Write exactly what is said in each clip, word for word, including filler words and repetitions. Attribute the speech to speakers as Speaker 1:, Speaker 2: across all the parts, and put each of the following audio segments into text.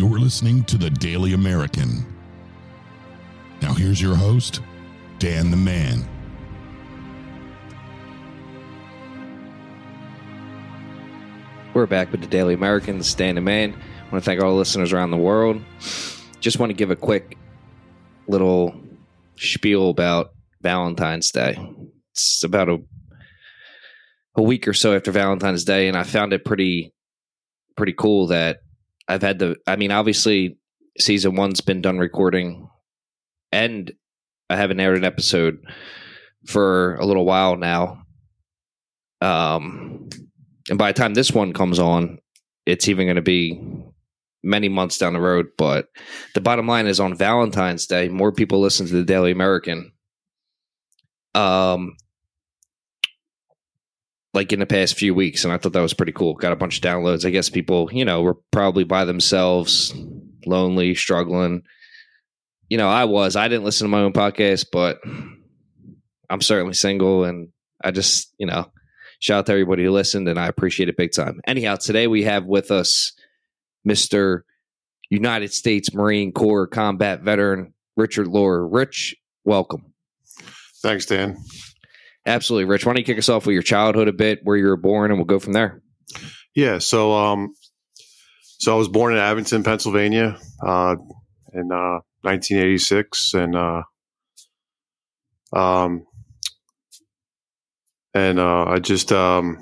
Speaker 1: You're listening to The Daily American. Now here's your host, Dan the Man.
Speaker 2: We're back with The Daily American, this is Dan the Man. I want to thank all the listeners around the world. Just want to give a quick little spiel about Valentine's Day. It's about a a week or so after Valentine's Day, and I found it pretty pretty cool that I've had the, I mean, obviously season one's been done recording, and I haven't aired an episode for a little while now. Um, and by the time this one comes on, it's even going to be many months down the road. But the bottom line is, on Valentine's Day, more people listen to the Daily American. Um, like in the past few weeks, and I thought that was pretty cool. Got a bunch of downloads. I guess people, you know, were probably by themselves, lonely, struggling. You know, I was. I didn't listen to my own podcast, but I'm certainly single, and I just, you know, shout out to everybody who listened, and I appreciate it big time. Anyhow, today we have with us Mister United States Marine Corps combat veteran, Richard Lohr. Rich, welcome.
Speaker 3: Thanks, Dan.
Speaker 2: Absolutely, Rich. Why don't you kick us off with your childhood a bit, where you were born, and we'll go from there.
Speaker 3: Yeah, so um, so I was born in Abington, Pennsylvania, uh, in uh, nineteen eighty-six, and uh, um, and uh, I just um,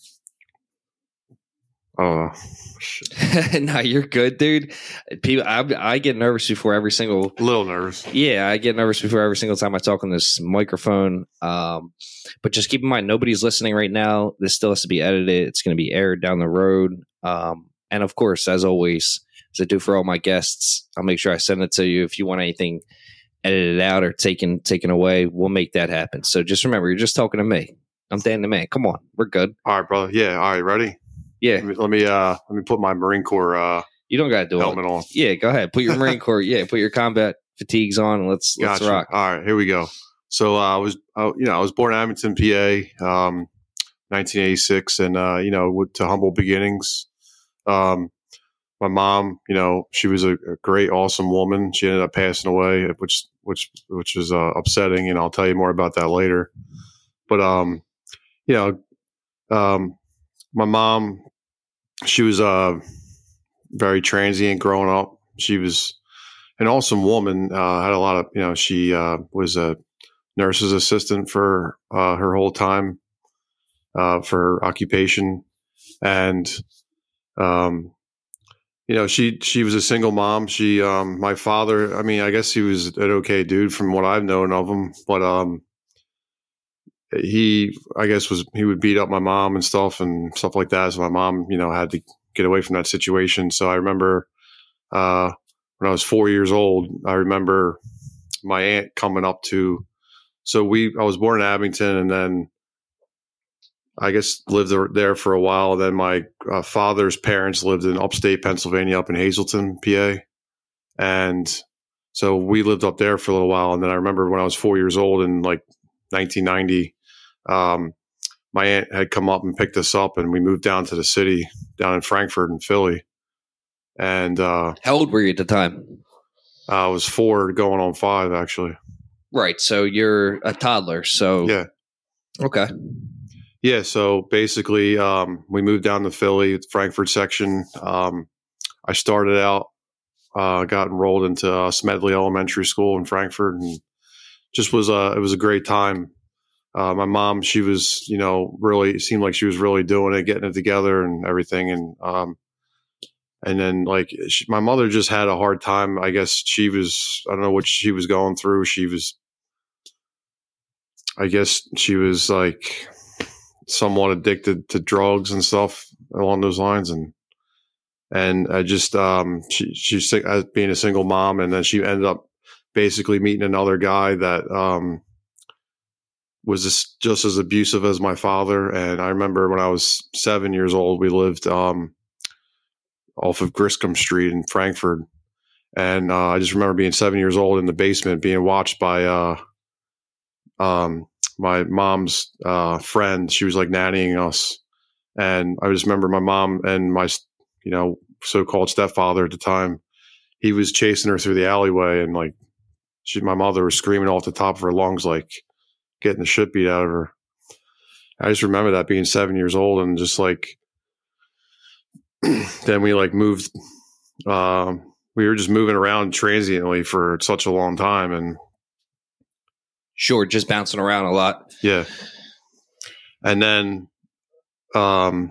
Speaker 3: I don't know.
Speaker 2: No, you're good, dude. People, I, I get nervous before every single.
Speaker 3: A little nervous.
Speaker 2: Yeah, I get nervous before every single time I talk on this microphone. Um, but just keep in mind, nobody's listening right now. This still has to be edited. It's going to be aired down the road. Um, and of course, as always, as I do for all my guests, I'll make sure I send it to you. If you want anything edited out or taken taken away, we'll make that happen. So just remember, you're just talking to me. I'm Dan the Man. Come on, we're good.
Speaker 3: All right, brother. Yeah. All right, ready?
Speaker 2: Yeah.
Speaker 3: Let me let me, uh, let me put my Marine Corps uh,
Speaker 2: you don't got to do
Speaker 3: helmet
Speaker 2: it.
Speaker 3: on.
Speaker 2: Yeah, go ahead. Put your Marine Corps. Yeah, put your combat fatigues on. And let's let's
Speaker 3: Gotcha.
Speaker 2: rock.
Speaker 3: All right, here we go. So uh, I was, uh, you know, I was born in Abington, P A, um, nineteen eighty-six, and uh, you know, with, to humble beginnings. Um, my mom, you know, she was a, a great, awesome woman. She ended up passing away, which which which was uh, upsetting, and I'll tell you more about that later. But um, you know, um, my mom, she was uh, very transient growing up. She was an awesome woman. Uh, had a lot of, you know, she uh, was a nurse's assistant for uh, her whole time uh, for her occupation. And, um, you know, she, she was a single mom. She, um, my father, I mean, I guess he was an okay dude from what I've known of him, but, um, he, I guess was, he would beat up my mom and stuff and stuff like that. So my mom, you know, had to get away from that situation. So I remember, uh, when I was four years old, I remember my aunt coming up to, so we, I was born in Abington, and then I guess lived there for a while. Then my uh, father's parents lived in upstate Pennsylvania, up in Hazleton, P A. And so we lived up there for a little while. And then I remember when I was four years old in like nineteen ninety, um, my aunt had come up and picked us up, and we moved down to the city, down in Frankfort and Philly. And uh,
Speaker 2: How old were you at the time?
Speaker 3: I was four going on five, actually.
Speaker 2: Right. So you're a toddler. So
Speaker 3: Yeah.
Speaker 2: Okay.
Speaker 3: Yeah. So basically, um, we moved down to Philly, Frankfurt section. Um, I started out, uh, got enrolled into uh, Smedley Elementary School in Frankfurt, and just was a, it was a great time. Uh, my mom, she was, you know, really, it seemed like she was really doing it, getting it together and everything. And, um, and then like she, my mother just had a hard time. I guess she was, I don't know what she was going through. She was, I guess she was like somewhat addicted to drugs and stuff along those lines. And, and I just, um, she, she's being a single mom. And then she ended up basically meeting another guy that, um, was just, just as abusive as my father. And I remember when I was seven years old, we lived, um, off of Griscom Street in Frankfurt. And uh, I just remember being seven years old in the basement, being watched by uh, um, my mom's uh, friend. She was like nannying us. And I just remember my mom and my, you know, so-called stepfather at the time he was chasing her through the alleyway, and like she, my mother was screaming off the top of her lungs, like getting the shit beat out of her. I just remember that being seven years old, and just like then we like moved. Um, we were just moving around transiently for such a long time, and
Speaker 2: sure, just bouncing around a lot.
Speaker 3: Yeah, and then um,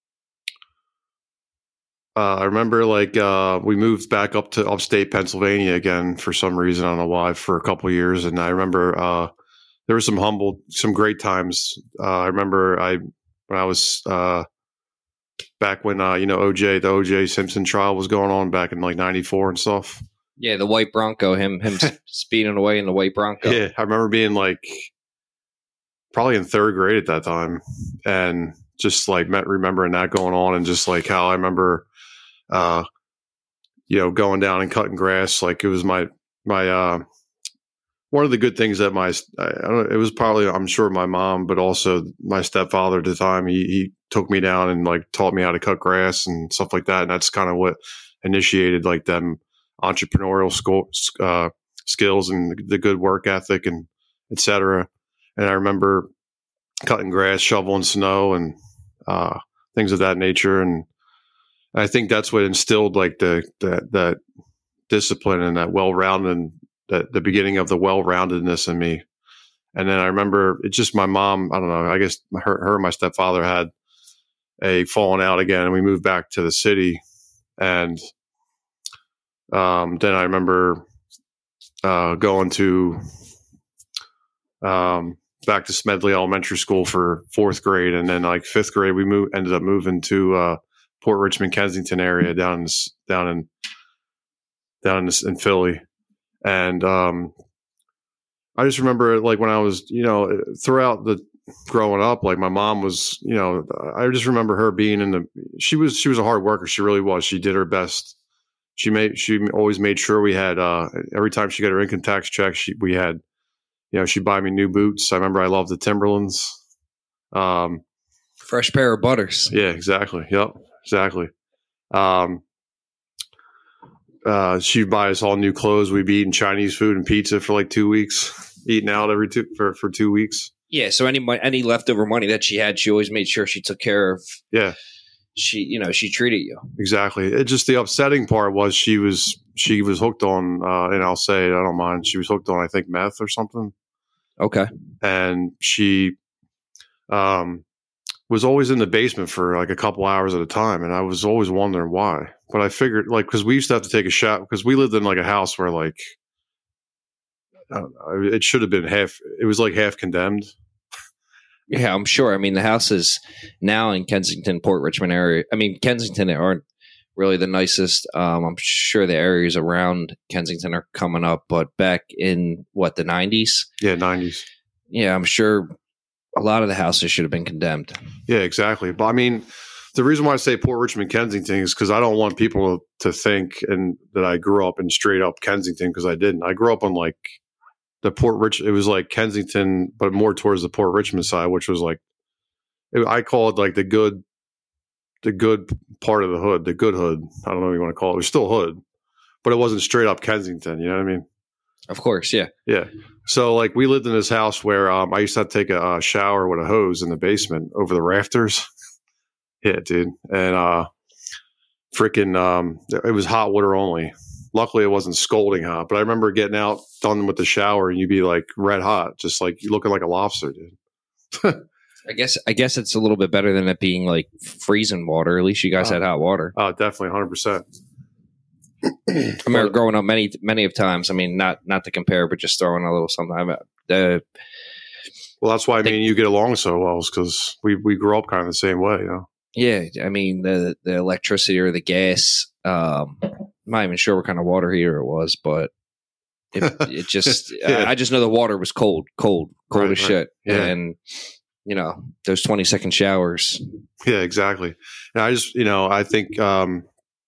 Speaker 3: uh, I remember like uh, we moved back up to upstate Pennsylvania again for some reason. I don't know why, for a couple of years, and I remember. Uh, There were some humble, some great times. Uh, I remember I when I was uh, back when uh, you know O J, the O J Simpson trial was going on back in like ninety-four and stuff.
Speaker 2: Yeah, the white Bronco, him him speeding away in the white Bronco.
Speaker 3: Yeah, I remember being like probably in third grade at that time, and just like met, remembering that going on, and just like how I remember, uh, you know, going down and cutting grass. Like it was my my. Uh, One of the good things that my, I don't know, it was probably, I'm sure my mom, but also my stepfather at the time, he, he took me down and like taught me how to cut grass and stuff like that. And that's kind of what initiated like them entrepreneurial school, uh, skills and the good work ethic and et cetera. And I remember cutting grass, shoveling snow and, uh, things of that nature. And I think that's what instilled like the, that, that discipline and that well-rounded, The, the beginning of the well-roundedness in me. And then I remember it's just my mom, I don't know, I guess her, her and my stepfather had a falling out again, and we moved back to the city. And um, then I remember uh, going to um, back to Smedley Elementary School for fourth grade. And then like fifth grade, we moved, ended up moving to uh, Port Richmond, Kensington area down in, down in, down in, in Philly. And um, I just remember, like, when I was, you know, throughout the growing up, like, my mom was, you know, I just remember her being in the, she was, she was a hard worker. She really was. She did her best. She made, she always made sure we had, uh, every time she got her income tax check, she, we had, you know, she'd buy me new boots. I remember I loved the Timberlands. Um,
Speaker 2: Fresh pair of butters.
Speaker 3: Yeah, exactly. Yep, exactly. Um, Uh, she'd buy us all new clothes. We'd be eating Chinese food and pizza for like two weeks, eating out every two for, for two weeks.
Speaker 2: Yeah. So any any leftover money that she had, she always made sure she took care of.
Speaker 3: Yeah.
Speaker 2: She, you know, she treated you.
Speaker 3: Exactly. It just, the upsetting part was she was, she was hooked on, uh, and I'll say it, I don't mind. She was hooked on, I think, meth or something.
Speaker 2: Okay.
Speaker 3: And she, um, was always in the basement for like a couple hours at a time. And I was always wondering why. But I figured, like, because we used to have to take a shower, because we lived in like a house where, like, I don't know, it should have been half, it was like half condemned.
Speaker 2: Yeah, I'm sure. I mean, the houses now in Kensington, Port Richmond area, I mean, Kensington aren't really the nicest. Um, I'm sure the areas around Kensington are coming up, but back in what, the nineties?
Speaker 3: Yeah, nineties.
Speaker 2: Yeah, I'm sure a lot of the houses should have been condemned.
Speaker 3: Yeah, exactly. But I mean, the reason why I say Port Richmond, Kensington is because I don't want people to think and that I grew up in straight up Kensington, because I didn't. I grew up on like the Port Rich. It was like Kensington, but more towards the Port Richmond side, which was like, it, I call it like the good, the good part of the hood, the good hood. I don't know what you want to call it. It was still hood, but it wasn't straight up Kensington. You know what I mean?
Speaker 2: Of course, yeah.
Speaker 3: Yeah. So like we lived in this house where um, I used to have to take a, a shower with a hose in the basement over the rafters. Yeah, dude. And uh, freaking, um, it was hot water only. Luckily, it wasn't scalding hot, but I remember getting out, done with the shower, and you'd be like red hot, just like looking like a lobster, dude.
Speaker 2: I guess I guess it's a little bit better than it being like freezing water. At least you guys
Speaker 3: oh.
Speaker 2: had hot water.
Speaker 3: Oh, definitely, one hundred percent.
Speaker 2: I remember growing up many many of times. I mean, not not to compare, but just throwing a little something. I mean, the
Speaker 3: well, that's why I
Speaker 2: the,
Speaker 3: mean you get along so well, is because we we grew up kind of the same way, you know.
Speaker 2: Yeah, I mean the the electricity or the gas. Um, I'm not even sure what kind of water heater it was, but it, it just yeah. I, I just know the water was cold, cold, cold
Speaker 3: right,
Speaker 2: as
Speaker 3: right.
Speaker 2: shit,
Speaker 3: Yeah.
Speaker 2: and you know those twenty second showers.
Speaker 3: Yeah, exactly. And I just you know I think um,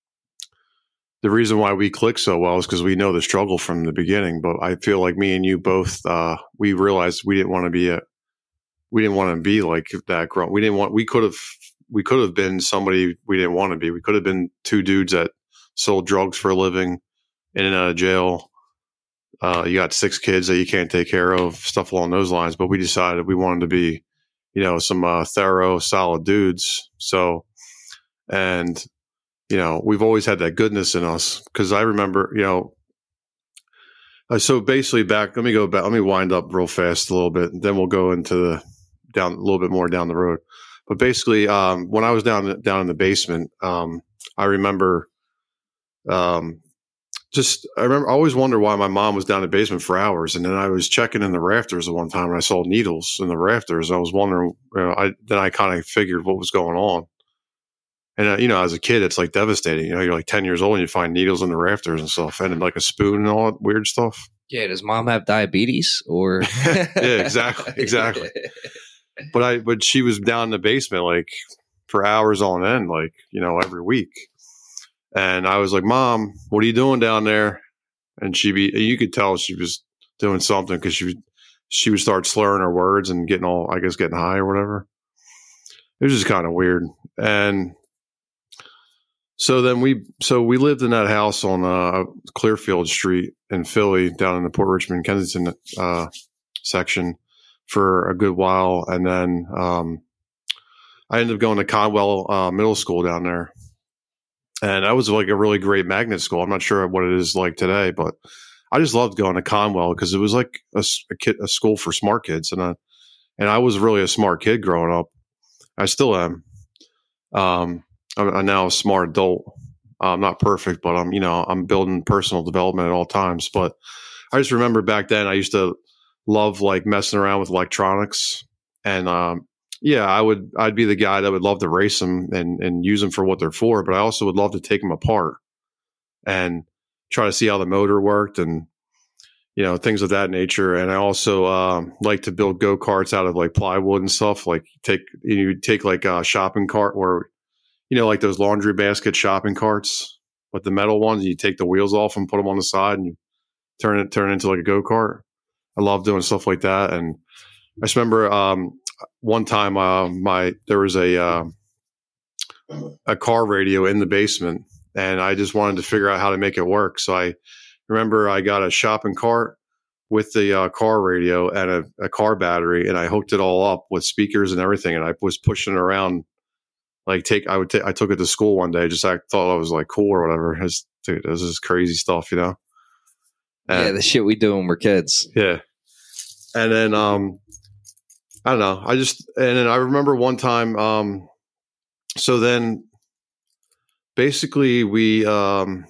Speaker 3: the reason why we click so well is because we know the struggle from the beginning. But I feel like me and you both uh, we realized we didn't want to be a we didn't want to be like that. Grown. We didn't want. We could have. We could have been somebody we didn't want to be. We could have been two dudes that sold drugs for a living, in and out of jail. Uh, you got six kids that you can't take care of, stuff along those lines. But we decided we wanted to be, you know, some uh, thorough, solid dudes. So, and, you know, we've always had that goodness in us because I remember, you know, uh, so basically back, let me go back, let me wind up real fast a little bit. And then we'll go into the down a little bit more down the road. But basically, um, when I was down, down in the basement, um, I remember, um, Just, I remember, I always wondered why my mom was down in the basement for hours. And then I was checking in the rafters at one time and I saw needles in the rafters. I was wondering, you know, I, then I kind of figured what was going on. And, uh, you know, as a kid, it's like devastating. You know, you're like ten years old and you find needles in the rafters and stuff and like a spoon and all that weird stuff.
Speaker 2: Yeah. Does mom have diabetes or?
Speaker 3: Yeah, exactly. Exactly. But I, but she was down in the basement like for hours on end, like, you know, every week. And I was like, Mom, what are you doing down there? And she be, you could tell she was doing something because she would, she would start slurring her words and getting all, I guess, getting high or whatever. It was just kind of weird. And so then we, so we lived in that house on uh, Clearfield Street in Philly, down in the Port Richmond, Kensington uh, section for a good while. And then um, I ended up going to Conwell uh, Middle School down there. And that was like a really great magnet school. I'm not sure what it is like today, but I just loved going to Conwell because it was like a, a, kid, a school for smart kids. And I, and I was really a smart kid growing up. I still am. Um, I'm, I'm now a smart adult. I'm not perfect, but I'm, you know, I'm building personal development at all times. But I just remember back then I used to love like messing around with electronics. And, um, yeah, I would, I'd be the guy that would love to race them and, and use them for what they're for, but I also would love to take them apart and try to see how the motor worked and, you know, things of that nature. And I also um, like to build go-karts out of like plywood and stuff. Like take, you take like a shopping cart or, you know, like those laundry basket shopping carts with the metal ones. And you take the wheels off and put them on the side and you turn it, turn it into like a go-kart. I love doing stuff like that. And I just remember, um, one time, uh, my there was a uh, a car radio in the basement, and I just wanted to figure out how to make it work. So I remember I got a shopping cart with the uh, car radio and a, a car battery, and I hooked it all up with speakers and everything. And I was pushing it around, like take I would take I took it to school one day. Just I thought I was like cool or whatever. Just, dude, this is crazy stuff, you know. And,
Speaker 2: yeah, the shit we do when we're kids.
Speaker 3: Yeah, and then um. I don't know. I just, and then I remember one time, um, so then basically we, um,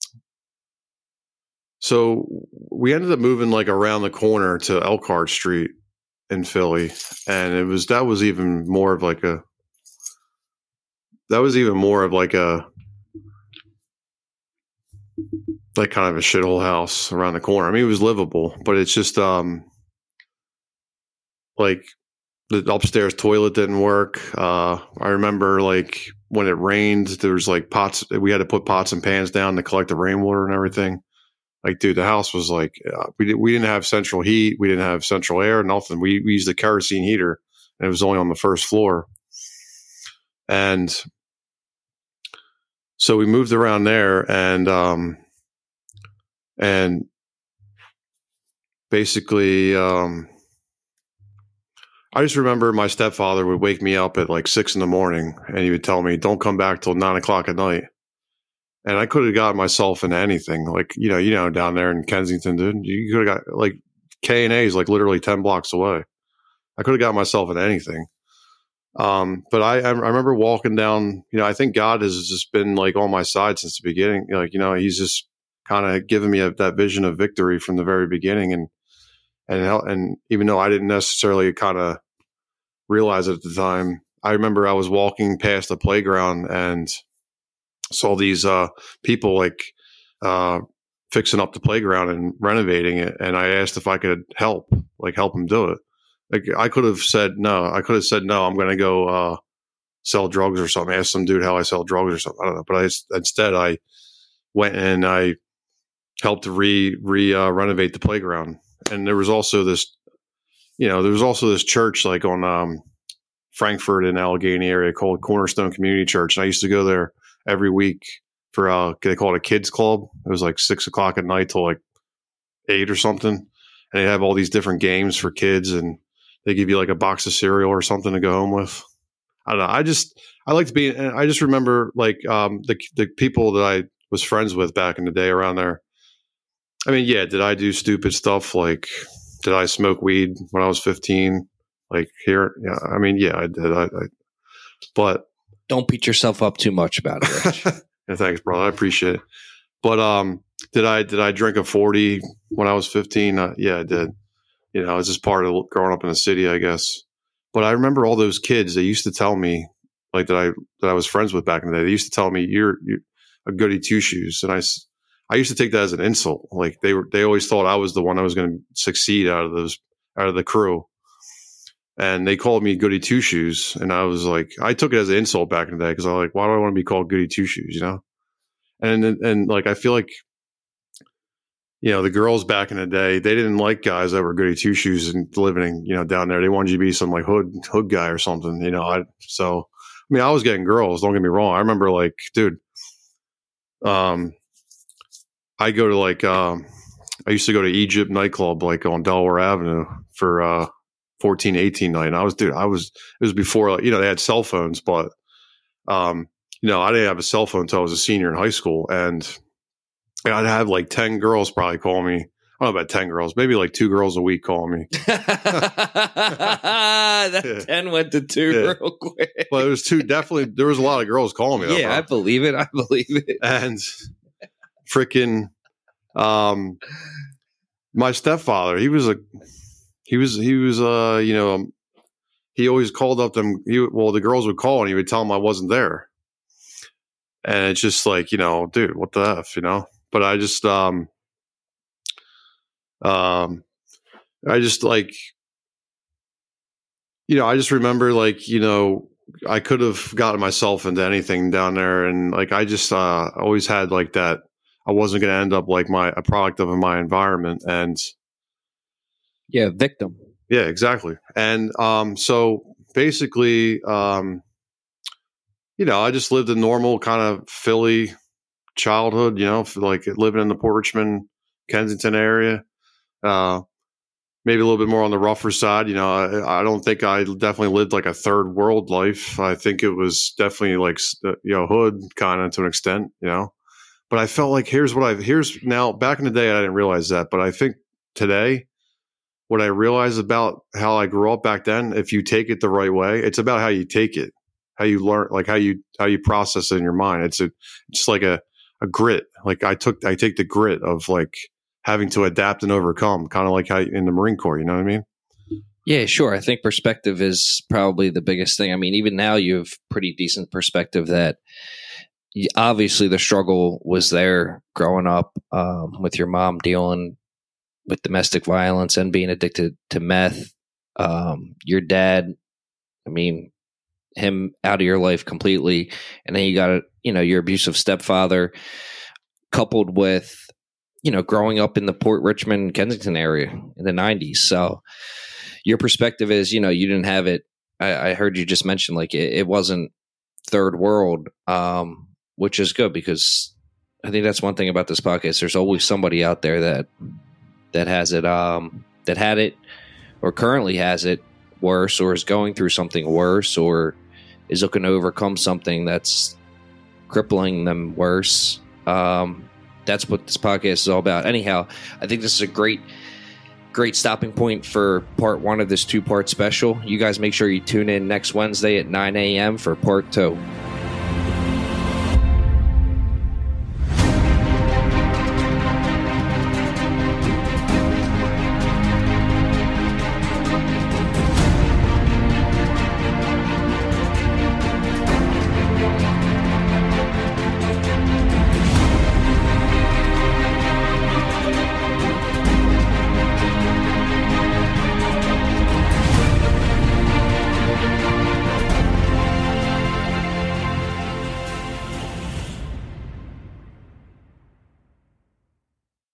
Speaker 3: so we ended up moving like around the corner to Elkhart Street in Philly. And it was, that was even more of like a, that was even more of like a, like kind of a shithole house around the corner. I mean, it was livable, but it's just, um, like, the upstairs toilet didn't work. Uh, I remember like when it rained, there was like pots. We had to put pots and pans down to collect the rainwater and everything. Like, dude, the house was like, uh, we, did, we didn't have central heat. We didn't have central air, nothing. We, we used a kerosene heater and it was only on the first floor. And so we moved around there and, um, and basically, um, I just remember my stepfather would wake me up at like six in the morning and he would tell me, don't come back till nine o'clock at night. And I could have gotten myself into anything. Like, you know, you know, down there in Kensington, dude, you could have got like K and A is like literally ten blocks away. I could have got myself into anything. Um, but I, I remember walking down, you know, I think God has just been like on my side since the beginning. Like, you know, he's just kind of given me a, that vision of victory from the very beginning. And, and, and even though I didn't necessarily kind of realize it at the time, I remember I was walking past the playground and saw these uh, people like uh, fixing up the playground and renovating it. And I asked if I could help, like help them do it. Like I could have said no. I could have said no. I'm going to go uh, sell drugs or something. Ask some dude how I sell drugs or something. I don't know. But I instead I went and I helped re re uh, renovate the playground. And there was also this. You know, there was also this church like on um, Frankfurt in Allegheny area called Cornerstone Community Church. And I used to go there every week for uh, they call it a kids club. It was like six o'clock at night till like eight or something, and they have all these different games for kids, and they give you like a box of cereal or something to go home with. I don't know. I just I like to be. I just remember like um, the the people that I was friends with back in the day around there. I mean, yeah, did I do stupid stuff? Like, did I smoke weed when I was fifteen? Like here, yeah. I mean, yeah, I did. I, I but
Speaker 2: don't beat yourself up too much about it, Rich.
Speaker 3: Yeah, thanks, brother. I appreciate it. But um, did I did I drink a forty when I was fifteen? Uh, yeah, I did. You know, it's just part of growing up in the city, I guess. But I remember all those kids. They used to tell me, like that I that I was friends with back in the day. They used to tell me, "You're, you're a goody two shoes," and I, I used to take that as an insult. Like they were, they always thought I was the one that was going to succeed out of those out of the crew. And they called me goody two shoes, and I was like, I took it as an insult back in the day because I was like, why do I want to be called goody two shoes, you know? And, and and like I feel like, you know, the girls back in the day, they didn't like guys that were goody two shoes and living, you know, down there. They wanted you to be some like hood hood guy or something, you know. I so I mean, I was getting girls. Don't get me wrong. I remember like, dude, um, I go to like, um, I used to go to Egypt nightclub like on Delaware Avenue for. uh fourteen, eighteen night. And I was, dude, I was, it was before, like, you know, they had cell phones, but, um, you know, I didn't have a cell phone until I was a senior in high school. And I'd have like ten girls probably call me. I don't know about ten girls, maybe like two girls a week call me.
Speaker 2: that yeah. ten went to two yeah. real quick.
Speaker 3: Well, it was two, definitely, there was a lot of girls calling me.
Speaker 2: Yeah, I believe it. I believe it.
Speaker 3: And freaking, um, my stepfather, he was a, He was, he was, uh, you know, um, he always called up them. He, well, the girls would call and he would tell them I wasn't there. And it's just like, you know, dude, what the F, you know? But I just, um, um, I just like, you know, I just remember like, you know, I could have gotten myself into anything down there. And like, I just, uh, always had like that. I wasn't going to end up like my, a product of my environment. And,
Speaker 2: yeah, victim.
Speaker 3: Yeah, exactly. And um, so basically, um, you know, I just lived a normal kind of Philly childhood, you know, like living in the Port Richmond, Kensington area. Uh, maybe a little bit more on the rougher side. You know, I, I don't think I definitely lived like a third world life. I think it was definitely like, you know, hood kind of to an extent, you know. But I felt like here's what I've, here's now, back in the day, I didn't realize that. But I think today, what I realized about how I grew up back then, if you take it the right way, it's about how you take it, how you learn, like how you how you process it in your mind. It's a it's like a, a grit. Like I took I take the grit of like having to adapt and overcome, kind of like how in the Marine Corps. You know what I mean?
Speaker 2: Yeah, sure. I think perspective is probably the biggest thing. I mean, even now you have pretty decent perspective that obviously the struggle was there growing up um, with your mom dealing with domestic violence and being addicted to meth. Um, your dad, I mean, him out of your life completely. And then you got, you know, your abusive stepfather coupled with, you know, growing up in the Port Richmond, Kensington area in the nineties. So your perspective is, you know, you didn't have it. I, I heard you just mention like it, it wasn't third world, um, which is good because I think that's one thing about this podcast. There's always somebody out there that, that has it, um, that had it or currently has it worse or is going through something worse or is looking to overcome something that's crippling them worse. Um, that's what this podcast is all about. Anyhow, I think this is a great, great stopping point for part one of this two-part special. You guys make sure you tune in next Wednesday at nine a.m. for part two.